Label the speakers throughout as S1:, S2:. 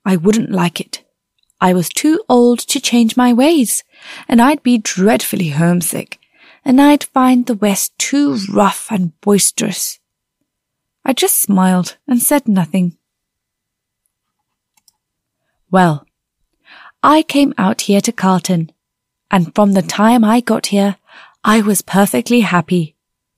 S1: I wouldn't like it. I was too old to change my ways, and I'd be dreadfully homesick, and I'd find the West too rough and boisterous. I just smiled and said nothing. Well, I came out here to Carlton, and from the time I got here, I was perfectly happy.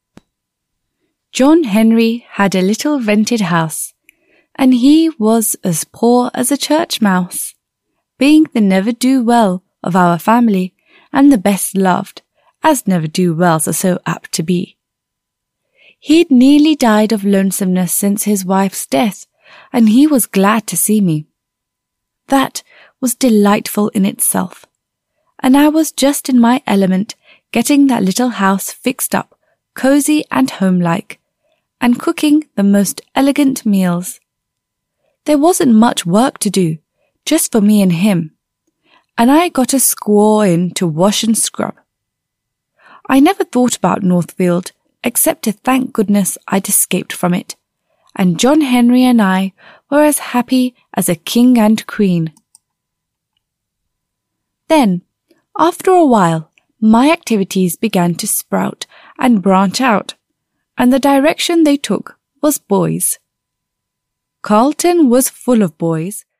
S1: John Henry had a little rented house, and he was as poor as a church mouse, being the never-do-well of our family and the best loved, as never-do-wells are so apt to be. He'd nearly died of lonesomeness since his wife's death, and he was glad to see me. That was delightful in itself, and I was just in my element getting that little house fixed up, cosy and homelike, and cooking the most elegant meals. There wasn't much work to do, just for me and him, and I got a squaw in to wash and scrub. I never thought about Northfield, except to thank goodness I'd escaped from it, and John Henry and I were as happy as a king and queen. Then, after a while, my activities began to sprout and branch out, and the direction they took was boys. Carlton was full of boys,